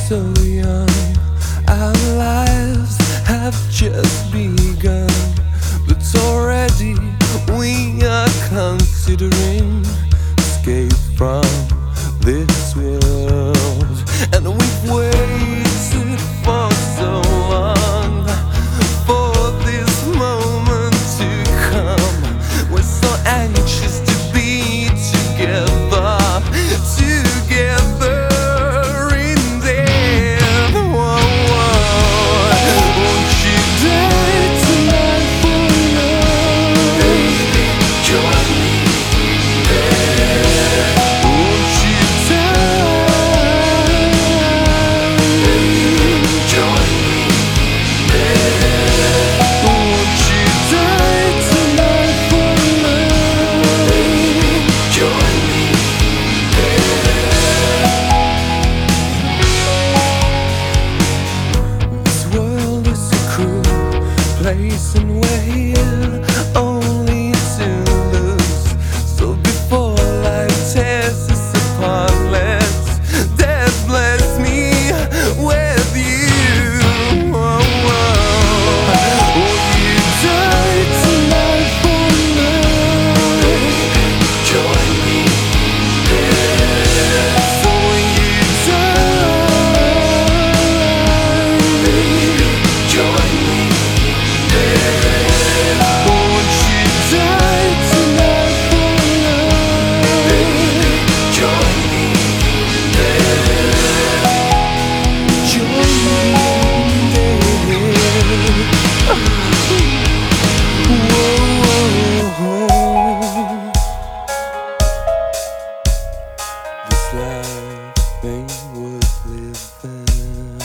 so young, our lives have just begun, but already we are considering escape from this world. And we've waited for so long for this moment to come. We're so anxious to be together, together in there. Whoa, whoa. Won't you die tonight for love? Baby, join me there. Won't you die? Baby, join me there. Won't you die tonight for love? Baby, join me there. This world is a cruel place, and we're here only to lose. So before life tears us apart, let's death bless me with you. Whoa, whoa. Will you die tonight for love? Baby, join me there. So will you die? Baby, join me there. Won't you die tonight for love? Baby, join me there. Join me there. Whoa. This life ain't worth living.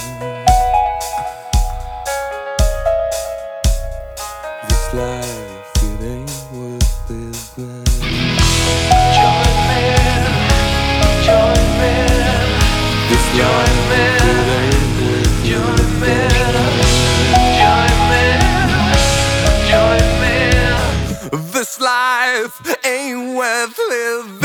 This life, it ain't worth living. Join me. This life, it ain't worth living. Join me. This life ain't worth living.